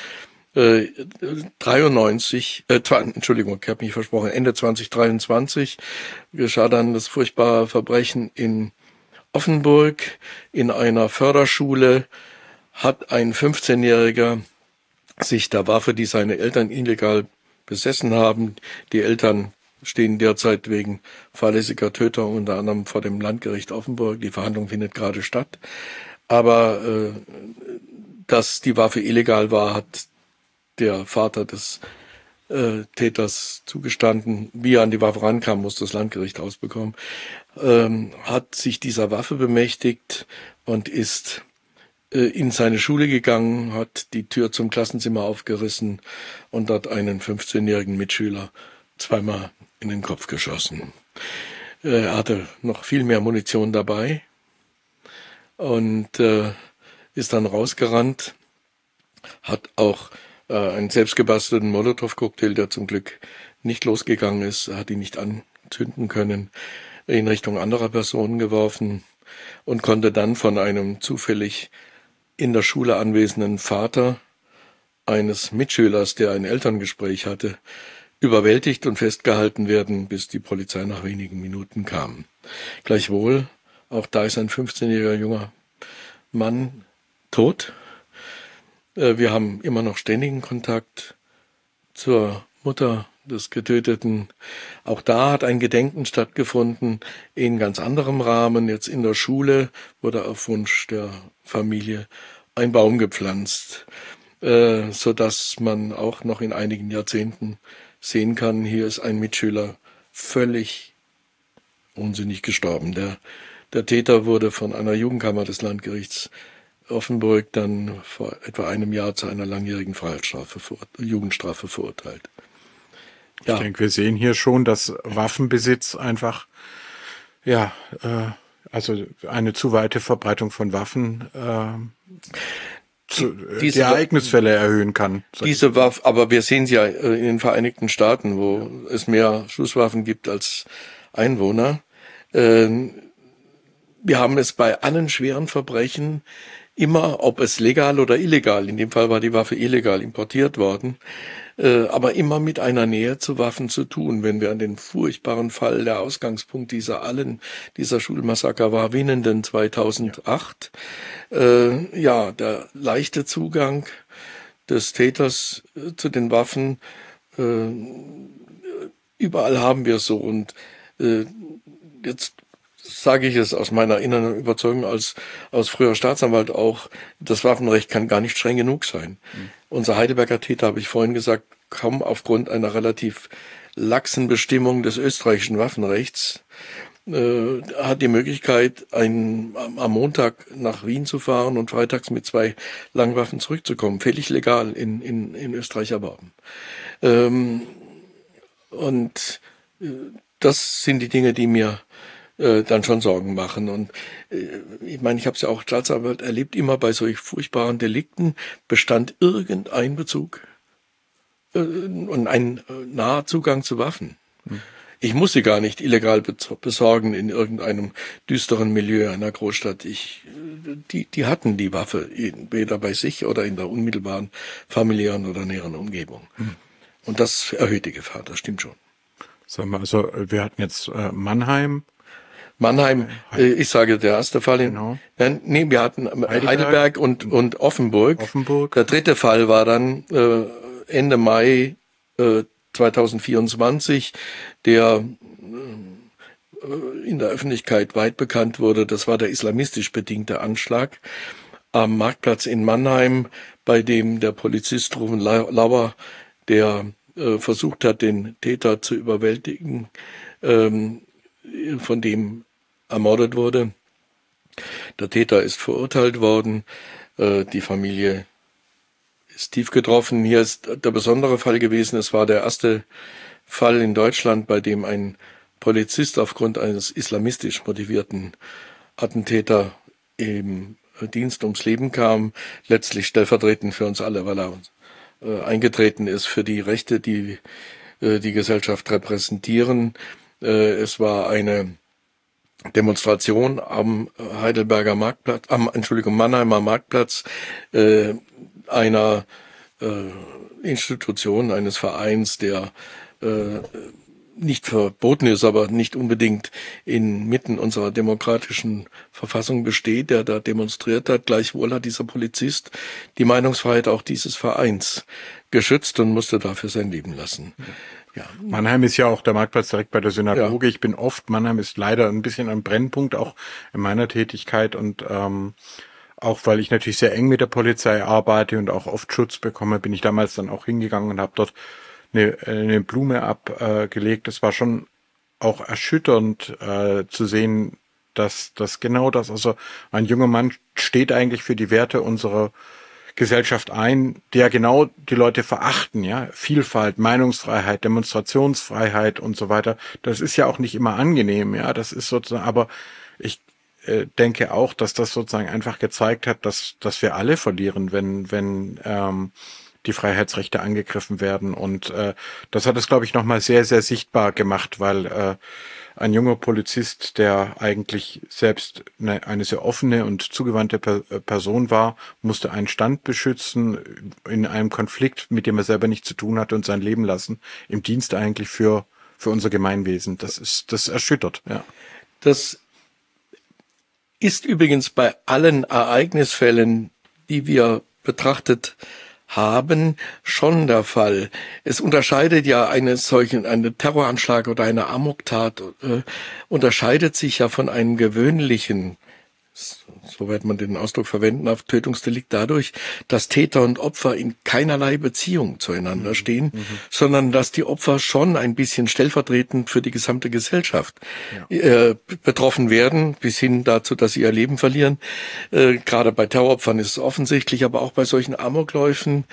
93, Entschuldigung, ich habe mich versprochen, Ende 2023 geschah dann das furchtbare Verbrechen in Offenburg. In einer Förderschule hat ein 15-Jähriger sich der Waffe, die seine Eltern illegal besessen haben, die Eltern stehen derzeit wegen fahrlässiger Tötung unter anderem vor dem Landgericht Offenburg. Die Verhandlung findet gerade statt. Aber dass die Waffe illegal war, hat der Vater des Täters zugestanden. Wie er an die Waffe rankam, muss das Landgericht ausbekommen. Hat sich dieser Waffe bemächtigt und ist in seine Schule gegangen, hat die Tür zum Klassenzimmer aufgerissen und hat einen 15-jährigen Mitschüler zweimal in den Kopf geschossen. Er hatte noch viel mehr Munition dabei und ist dann rausgerannt, hat auch einen selbstgebastelten Molotow-Cocktail, der zum Glück nicht losgegangen ist, hat ihn nicht anzünden können, in Richtung anderer Personen geworfen und konnte dann von einem zufällig in der Schule anwesenden Vater eines Mitschülers, der ein Elterngespräch hatte, überwältigt und festgehalten werden, bis die Polizei nach wenigen Minuten kam. Gleichwohl, auch da ist ein 15-jähriger junger Mann tot. Wir haben immer noch ständigen Kontakt zur Mutter des Getöteten. Auch da hat ein Gedenken stattgefunden in ganz anderem Rahmen. Jetzt in der Schule wurde auf Wunsch der Familie ein Baum gepflanzt, sodass man auch noch in einigen Jahrzehnten sehen kann, hier ist ein Mitschüler völlig unsinnig gestorben. Der Täter wurde von einer Jugendkammer des Landgerichts Offenburg dann vor etwa einem Jahr zu einer langjährigen Jugendstrafe verurteilt. Ja. Ich denke, wir sehen hier schon, dass Waffenbesitz einfach, also eine zu weite Verbreitung von Waffen die Ereignisfälle erhöhen kann. Diese Waffe, aber wir sehen sie ja in den Vereinigten Staaten, wo es mehr Schusswaffen gibt als Einwohner. Wir haben es bei allen schweren Verbrechen immer, ob es legal oder illegal, in dem Fall war die Waffe illegal importiert worden, aber immer mit einer Nähe zu Waffen zu tun. Wenn wir an den furchtbaren Fall, der Ausgangspunkt dieser Schulmassaker war Winnenden 2008, der leichte Zugang des Täters zu den Waffen, überall haben wir es so. Und jetzt sage ich es aus meiner inneren Überzeugung als früher Staatsanwalt auch, das Waffenrecht kann gar nicht streng genug sein. Unser Heidelberger Täter, habe ich vorhin gesagt, kaum aufgrund einer relativ laxen Bestimmung des österreichischen Waffenrechts hat die Möglichkeit, am Montag nach Wien zu fahren und freitags mit 2 Langwaffen zurückzukommen. Völlig legal in Österreich erworben. Und das sind die Dinge, die mir dann schon Sorgen machen. Und ich meine, ich habe es ja auch als Staatsanwalt erlebt, immer bei solch furchtbaren Delikten bestand irgendein Bezug und ein naher Zugang zu Waffen. Ich muss sie gar nicht illegal besorgen in irgendeinem düsteren Milieu einer Großstadt. Die hatten die Waffe entweder bei sich oder in der unmittelbaren familiären oder näheren Umgebung. Und das erhöht die Gefahr, das stimmt schon. Sagen wir, also wir hatten jetzt Mannheim, ich sage der erste Fall. Genau. Nee, wir hatten Heidelberg und Offenburg. Der dritte Fall war dann Ende Mai 2024, der in der Öffentlichkeit weit bekannt wurde. Das war der islamistisch bedingte Anschlag am Marktplatz in Mannheim, bei dem der Polizist Ruven Lauer, der versucht hat, den Täter zu überwältigen, von dem ermordet wurde. Der Täter ist verurteilt worden. Die Familie ist tief getroffen. Hier ist der besondere Fall gewesen. Es war der erste Fall in Deutschland, bei dem ein Polizist aufgrund eines islamistisch motivierten Attentäter im Dienst ums Leben kam, letztlich stellvertretend für uns alle, weil er eingetreten ist für die Rechte, die die Gesellschaft repräsentieren. Es war eine Demonstration am Mannheimer Marktplatz, einer Institution, eines Vereins, der nicht verboten ist, aber nicht unbedingt inmitten unserer demokratischen Verfassung besteht, der da demonstriert hat. Gleichwohl hat dieser Polizist die Meinungsfreiheit auch dieses Vereins geschützt und musste dafür sein Leben lassen. Ja. Mannheim ist ja auch der Marktplatz direkt bei der Synagoge. Ja. Mannheim ist leider ein bisschen ein Brennpunkt, auch in meiner Tätigkeit und auch weil ich natürlich sehr eng mit der Polizei arbeite und auch oft Schutz bekomme, bin ich damals dann auch hingegangen und habe dort eine Blume abgelegt. Es war schon auch erschütternd zu sehen, dass genau das, also ein junger Mann steht eigentlich für die Werte unserer Gesellschaft ein, der genau die Leute verachten, ja, Vielfalt, Meinungsfreiheit, Demonstrationsfreiheit und so weiter. Das ist ja auch nicht immer angenehm, ja, das ist sozusagen, aber ich denke auch, dass das sozusagen einfach gezeigt hat, dass wir alle verlieren, wenn die Freiheitsrechte angegriffen werden. Und das hat es, glaube ich, nochmal sehr, sehr sichtbar gemacht, weil ein junger Polizist, der eigentlich selbst eine sehr offene und zugewandte Person war, musste einen Stand beschützen in einem Konflikt, mit dem er selber nichts zu tun hatte und sein Leben lassen, im Dienst eigentlich für unser Gemeinwesen. Das erschüttert, ja. Das ist übrigens bei allen Ereignisfällen, die wir betrachtet haben, schon der Fall. Es unterscheidet ja eine Terroranschlag oder eine Amoktat, unterscheidet sich ja von einem gewöhnlichen, soweit man den Ausdruck verwenden darf, Tötungsdelikt dadurch, dass Täter und Opfer in keinerlei Beziehung zueinander stehen, sondern dass die Opfer schon ein bisschen stellvertretend für die gesamte Gesellschaft betroffen werden, bis hin dazu, dass sie ihr Leben verlieren. Gerade bei Terroropfern ist es offensichtlich, aber auch bei solchen Amokläufen.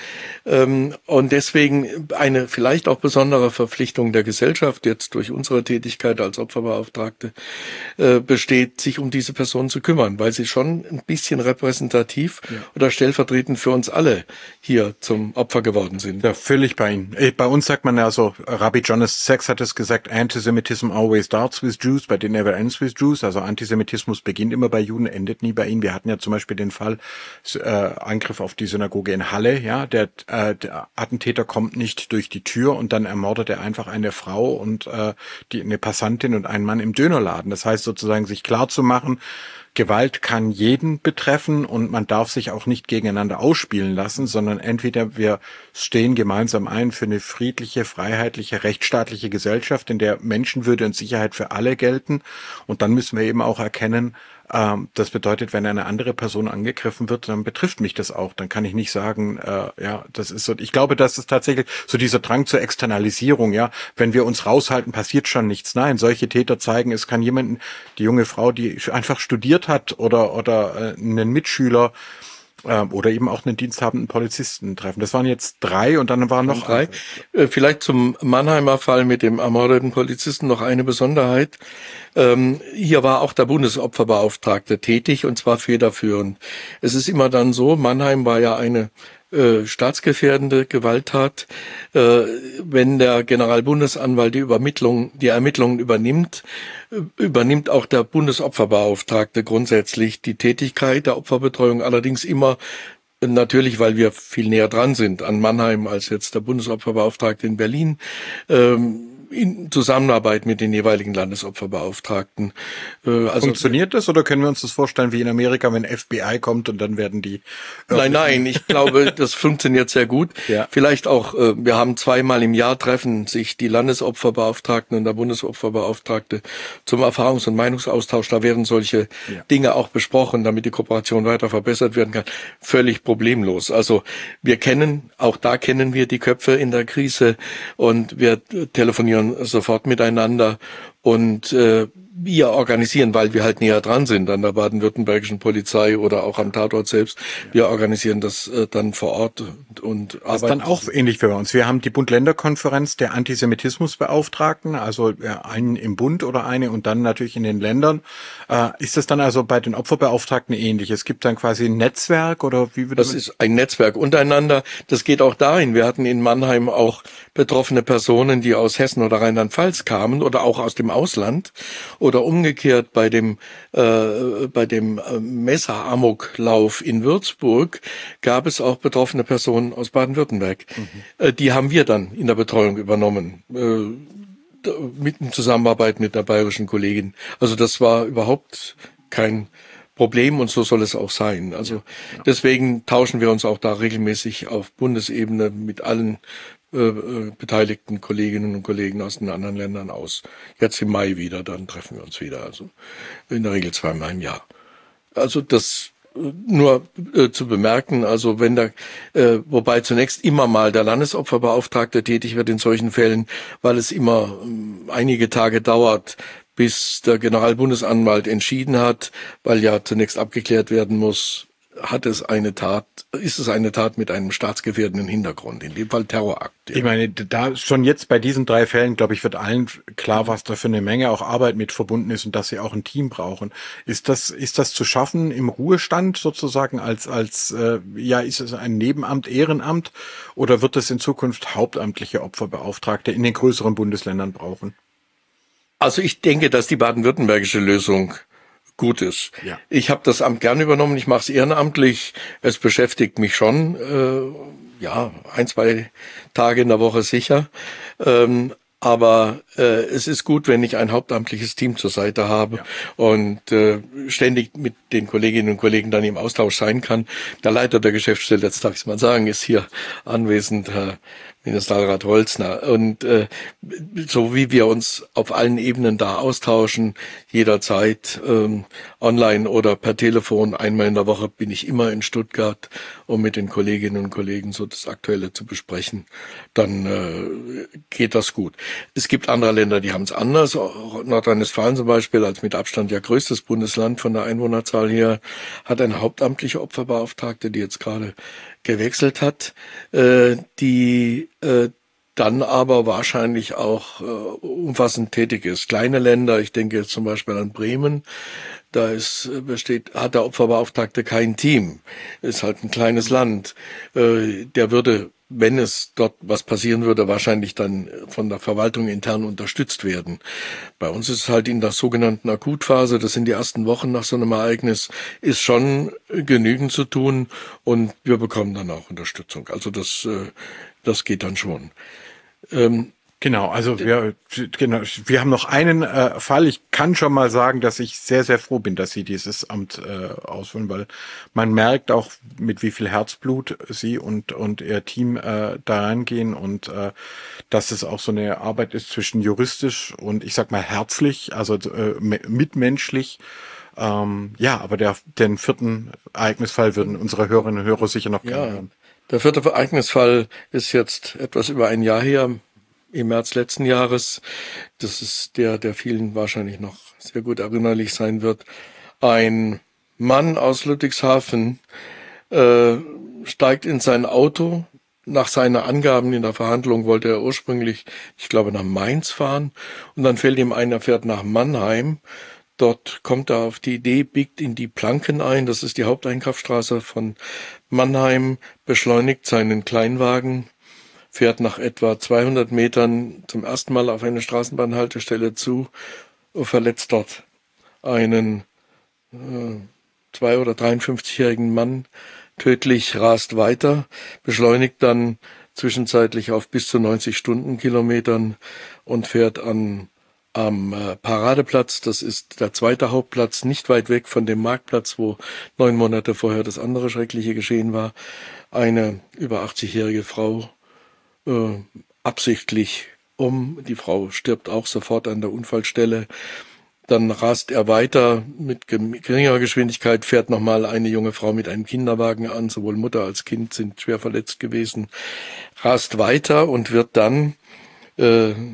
Und deswegen eine vielleicht auch besondere Verpflichtung der Gesellschaft, jetzt durch unsere Tätigkeit als Opferbeauftragte, besteht, sich um diese Personen zu kümmern, weil sie schon ein bisschen repräsentativ oder stellvertretend für uns alle hier zum Opfer geworden sind. Ja, völlig bei Ihnen. Bei uns sagt man ja so, Rabbi Jonas Sacks hat es gesagt, Antisemitism always starts with Jews, but it never ends with Jews. Also Antisemitismus beginnt immer bei Juden, endet nie bei ihnen. Wir hatten ja zum Beispiel den Fall, Angriff auf die Synagoge in Halle, ja, der Attentäter kommt nicht durch die Tür und dann ermordet er einfach eine Frau und eine Passantin und einen Mann im Dönerladen. Das heißt sozusagen, sich klar zu machen, Gewalt kann jeden betreffen und man darf sich auch nicht gegeneinander ausspielen lassen, sondern entweder wir stehen gemeinsam ein für eine friedliche, freiheitliche, rechtsstaatliche Gesellschaft, in der Menschenwürde und Sicherheit für alle gelten. Und dann müssen wir eben auch erkennen, das bedeutet, wenn eine andere Person angegriffen wird, dann betrifft mich das auch. Dann kann ich nicht sagen, das ist so. Ich glaube, das ist tatsächlich so dieser Drang zur Externalisierung, ja. Wenn wir uns raushalten, passiert schon nichts. Nein, solche Täter zeigen, es kann jemanden, die junge Frau, die einfach studiert hat oder einen Mitschüler, oder eben auch einen diensthabenden Polizisten treffen. Das waren jetzt 3 und dann waren noch 3. Vielleicht zum Mannheimer Fall mit dem ermordeten Polizisten noch eine Besonderheit. Hier war auch der Bundesopferbeauftragte tätig und zwar federführend. Es ist immer dann so, Mannheim war ja eine staatsgefährdende Gewalttat. Wenn der Generalbundesanwalt die Ermittlungen übernimmt, übernimmt auch der Bundesopferbeauftragte grundsätzlich die Tätigkeit der Opferbetreuung, allerdings immer natürlich, weil wir viel näher dran sind an Mannheim als jetzt der Bundesopferbeauftragte in Berlin, in Zusammenarbeit mit den jeweiligen Landesopferbeauftragten. Funktioniert das oder können wir uns das vorstellen wie in Amerika, wenn FBI kommt und dann werden die... Nein, ich glaube, das funktioniert sehr gut. Ja. Vielleicht auch, wir haben 2-mal im Jahr treffen sich die Landesopferbeauftragten und der Bundesopferbeauftragte zum Erfahrungs- und Meinungsaustausch. Da werden solche Dinge auch besprochen, damit die Kooperation weiter verbessert werden kann. Völlig problemlos. Also auch da kennen wir die Köpfe in der Krise und wir telefonieren sofort miteinander Und wir organisieren, weil wir halt näher dran sind an der baden-württembergischen Polizei oder auch am Tatort selbst, wir organisieren das dann vor Ort und arbeiten. Das ist dann auch ähnlich wie bei uns. Wir haben die Bund-Länder-Konferenz der Antisemitismusbeauftragten, also einen im Bund oder eine und dann natürlich in den Ländern. Ist das dann also bei den Opferbeauftragten ähnlich? Es gibt dann quasi ein Netzwerk oder wie würde das ist ein Netzwerk untereinander. Das geht auch dahin. Wir hatten in Mannheim auch betroffene Personen, die aus Hessen oder Rheinland-Pfalz kamen oder auch aus dem Ausland. Oder umgekehrt bei dem Messeramoklauf in Würzburg gab es auch betroffene Personen aus Baden-Württemberg. Die haben wir dann in der Betreuung übernommen, in Zusammenarbeit mit der bayerischen Kollegin. Also das war überhaupt kein Problem und so soll es auch sein. Also deswegen tauschen wir uns auch da regelmäßig auf Bundesebene mit allen beteiligten Kolleginnen und Kollegen aus den anderen Ländern aus. Jetzt im Mai wieder, dann treffen wir uns wieder. Also in der Regel 2-mal im Jahr. Also das nur zu bemerken, also wenn da, wobei zunächst immer mal der Landesopferbeauftragte tätig wird in solchen Fällen, weil es immer einige Tage dauert, bis der Generalbundesanwalt entschieden hat, weil ja zunächst abgeklärt werden muss, ist es eine Tat mit einem staatsgefährdenden Hintergrund, in dem Fall Terrorakt. Ja. Ich meine, da schon jetzt bei diesen 3 Fällen, glaube ich, wird allen klar, was da für eine Menge auch Arbeit mit verbunden ist und dass sie auch ein Team brauchen. Ist das zu schaffen im Ruhestand sozusagen ist es ein Nebenamt, Ehrenamt oder wird es in Zukunft hauptamtliche Opferbeauftragte in den größeren Bundesländern brauchen? Also ich denke, dass die baden-württembergische Lösung gut ist. Ja. Ich habe das Amt gern übernommen, ich mache es ehrenamtlich, es beschäftigt mich schon, 1-2 Tage in der Woche sicher, aber es ist gut, wenn ich ein hauptamtliches Team zur Seite habe und ständig mit den Kolleginnen und Kollegen dann im Austausch sein kann. Der Leiter der Geschäftsstelle, jetzt darf ich es mal sagen, ist hier anwesend, Herr Ministerialrat Holzner. Und so wie wir uns auf allen Ebenen da austauschen, jederzeit online oder per Telefon, einmal in der Woche bin ich immer in Stuttgart, um mit den Kolleginnen und Kollegen so das Aktuelle zu besprechen, dann geht das gut. Es gibt andere Länder, die haben es anders. Nordrhein-Westfalen zum Beispiel, als mit Abstand ja größtes Bundesland von der Einwohnerzahl her, hat eine hauptamtliche Opferbeauftragte, die jetzt gerade gewechselt hat, die dann aber wahrscheinlich auch umfassend tätig ist. Kleine Länder, ich denke jetzt zum Beispiel an Bremen, hat der Opferbeauftragte kein Team, ist halt ein kleines Land. Der würde, wenn es dort was passieren würde, wahrscheinlich dann von der Verwaltung intern unterstützt werden. Bei uns ist es halt in der sogenannten Akutphase, das sind die ersten Wochen nach so einem Ereignis, ist schon genügend zu tun und wir bekommen dann auch Unterstützung. Also das geht dann schon. Genau, also wir haben noch einen Fall. Ich kann schon mal sagen, dass ich sehr, sehr froh bin, dass Sie dieses Amt ausführen, weil man merkt auch, mit wie viel Herzblut Sie und Ihr Team da rangehen und dass es auch so eine Arbeit ist zwischen juristisch und ich sag mal herzlich, also mitmenschlich. Aber den 4. Ereignisfall würden unsere Hörerinnen und Hörer sicher noch gerne hören. Der 4. Ereignisfall ist jetzt etwas über ein Jahr her, im März letzten Jahres. Das ist der vielen wahrscheinlich noch sehr gut erinnerlich sein wird. Ein Mann aus Ludwigshafen steigt in sein Auto. Nach seinen Angaben in der Verhandlung wollte er ursprünglich, ich glaube, nach Mainz fahren. Und dann fällt ihm ein, er fährt nach Mannheim. Dort kommt er auf die Idee, biegt in die Planken ein. Das ist die Haupteinkaufsstraße von Mannheim, beschleunigt seinen Kleinwagen, fährt nach etwa 200 Metern zum ersten Mal auf eine Straßenbahnhaltestelle zu, verletzt dort einen oder 53-jährigen Mann tödlich, rast weiter, beschleunigt dann zwischenzeitlich auf bis zu 90 Stundenkilometern und fährt am Paradeplatz, das ist der zweite Hauptplatz, nicht weit weg von dem Marktplatz, wo 9 Monate vorher das andere schreckliche Geschehen war, eine über 80-jährige Frau absichtlich um. Die Frau stirbt auch sofort an der Unfallstelle. Dann rast er weiter mit geringerer Geschwindigkeit, fährt nochmal eine junge Frau mit einem Kinderwagen an. Sowohl Mutter als Kind sind schwer verletzt gewesen. Rast weiter und wird dann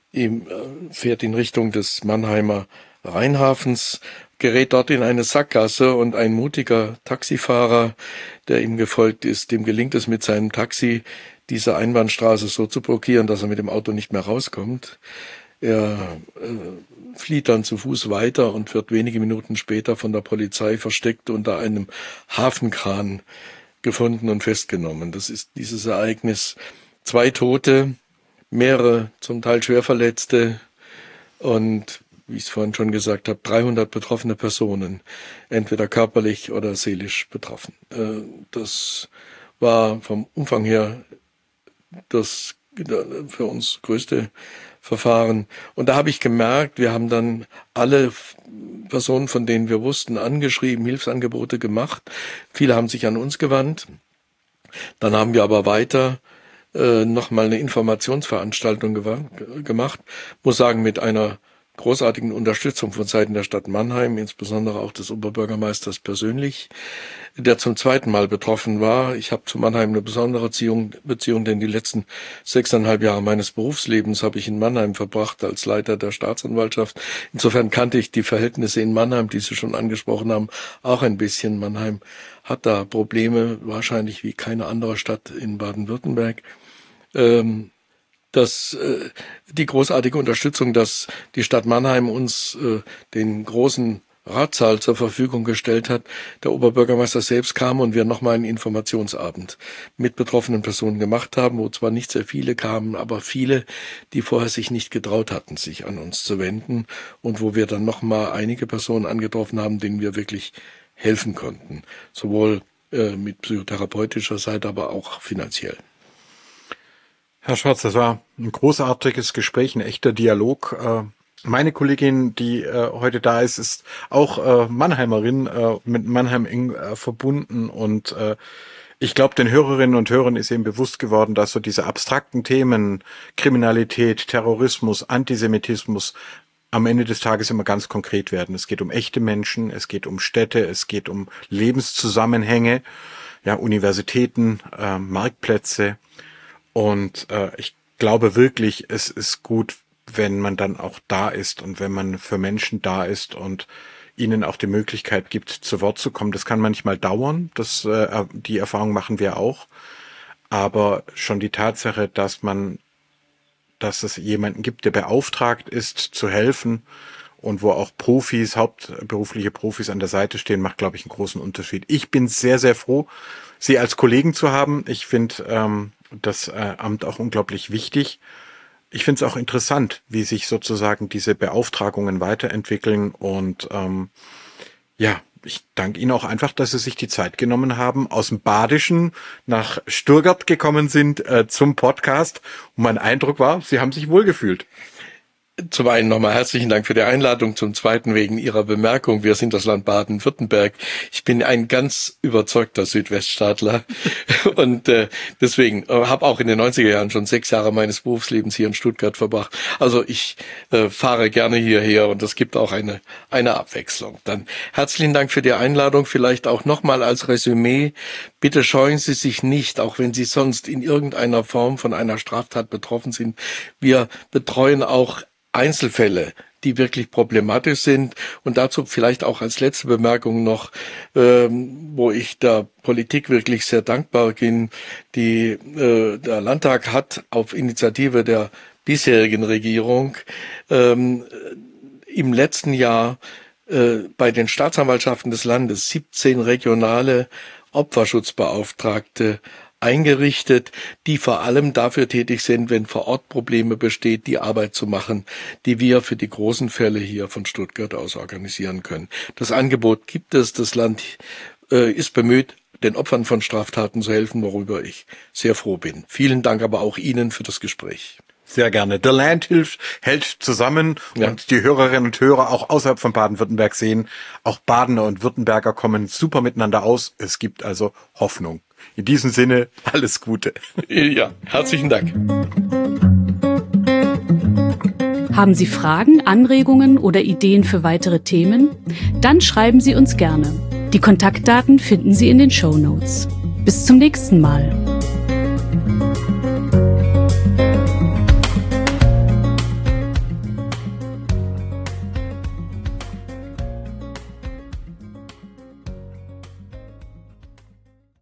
fährt in Richtung des Mannheimer Rheinhafens, gerät dort in eine Sackgasse und ein mutiger Taxifahrer, der ihm gefolgt ist, dem gelingt es mit seinem Taxi, diese Einbahnstraße so zu blockieren, dass er mit dem Auto nicht mehr rauskommt. Er flieht dann zu Fuß weiter und wird wenige Minuten später von der Polizei versteckt unter einem Hafenkran gefunden und festgenommen. Das ist dieses Ereignis. 2 Tote, mehrere zum Teil Schwerverletzte und, wie ich es vorhin schon gesagt habe, 300 betroffene Personen, entweder körperlich oder seelisch betroffen. Das war vom Umfang her das für uns größte Verfahren. Und da habe ich gemerkt, wir haben dann alle Personen, von denen wir wussten, angeschrieben, Hilfsangebote gemacht. Viele haben sich an uns gewandt. Dann haben wir aber weiter nochmal eine Informationsveranstaltung gemacht. Muss sagen, mit einer großartigen Unterstützung von Seiten der Stadt Mannheim, insbesondere auch des Oberbürgermeisters persönlich, der zum 2. Mal betroffen war. Ich habe zu Mannheim eine besondere Beziehung, denn die letzten 6,5 Jahre meines Berufslebens habe ich in Mannheim verbracht als Leiter der Staatsanwaltschaft. Insofern kannte ich die Verhältnisse in Mannheim, die Sie schon angesprochen haben, auch ein bisschen. Mannheim hat da Probleme, wahrscheinlich wie keine andere Stadt in Baden-Württemberg. Die großartige Unterstützung, dass die Stadt Mannheim uns den großen Ratssaal zur Verfügung gestellt hat. Der Oberbürgermeister selbst kam und wir nochmal einen Informationsabend mit betroffenen Personen gemacht haben, wo zwar nicht sehr viele kamen, aber viele, die vorher sich nicht getraut hatten, sich an uns zu wenden und wo wir dann nochmal einige Personen angetroffen haben, denen wir wirklich helfen konnten. Sowohl mit psychotherapeutischer Seite, aber auch finanziell. Herr Schwarz, das war ein großartiges Gespräch, ein echter Dialog. Meine Kollegin, die heute da ist, ist auch Mannheimerin, mit Mannheim eng verbunden und ich glaube, den Hörerinnen und Hörern ist eben bewusst geworden, dass so diese abstrakten Themen, Kriminalität, Terrorismus, Antisemitismus am Ende des Tages immer ganz konkret werden. Es geht um echte Menschen, es geht um Städte, es geht um Lebenszusammenhänge, ja, Universitäten, Marktplätze. Und ich glaube wirklich, es ist gut, wenn man dann auch da ist und wenn man für Menschen da ist und ihnen auch die Möglichkeit gibt, zu Wort zu kommen. Das kann manchmal dauern, die Erfahrung machen wir auch. Aber schon die Tatsache, dass es jemanden gibt, der beauftragt ist, zu helfen und wo auch Profis, hauptberufliche Profis an der Seite stehen, macht, glaube ich, einen großen Unterschied. Ich bin sehr, sehr froh, Sie als Kollegen zu haben. Ich finde das Amt auch unglaublich wichtig. Ich finde es auch interessant, wie sich sozusagen diese Beauftragungen weiterentwickeln und ich danke Ihnen auch einfach, dass Sie sich die Zeit genommen haben, aus dem Badischen nach Stuttgart gekommen sind zum Podcast und mein Eindruck war, Sie haben sich wohlgefühlt. Zum einen nochmal herzlichen Dank für die Einladung, zum zweiten wegen Ihrer Bemerkung, wir sind das Land Baden-Württemberg. Ich bin ein ganz überzeugter Südweststaatler und deswegen habe auch in den 90er Jahren schon 6 Jahre meines Berufslebens hier in Stuttgart verbracht. Also ich fahre gerne hierher und es gibt auch eine Abwechslung. Dann herzlichen Dank für die Einladung, vielleicht auch nochmal als Resümee. Bitte scheuen Sie sich nicht, auch wenn Sie sonst in irgendeiner Form von einer Straftat betroffen sind. Wir betreuen auch Einzelfälle, die wirklich problematisch sind. Und dazu vielleicht auch als letzte Bemerkung noch, wo ich der Politik wirklich sehr dankbar bin. Der Landtag hat auf Initiative der bisherigen Regierung im letzten Jahr bei den Staatsanwaltschaften des Landes 17 regionale Opferschutzbeauftragte eingerichtet, die vor allem dafür tätig sind, wenn vor Ort Probleme besteht, die Arbeit zu machen, die wir für die großen Fälle hier von Stuttgart aus organisieren können. Das Angebot gibt es, das Land ist bemüht, den Opfern von Straftaten zu helfen, worüber ich sehr froh bin. Vielen Dank aber auch Ihnen für das Gespräch. Sehr gerne. The Land hält zusammen und die Hörerinnen und Hörer auch außerhalb von Baden-Württemberg sehen, auch Badener und Württemberger kommen super miteinander aus. Es gibt also Hoffnung. In diesem Sinne, alles Gute. Ja, herzlichen Dank. Haben Sie Fragen, Anregungen oder Ideen für weitere Themen? Dann schreiben Sie uns gerne. Die Kontaktdaten finden Sie in den Shownotes. Bis zum nächsten Mal.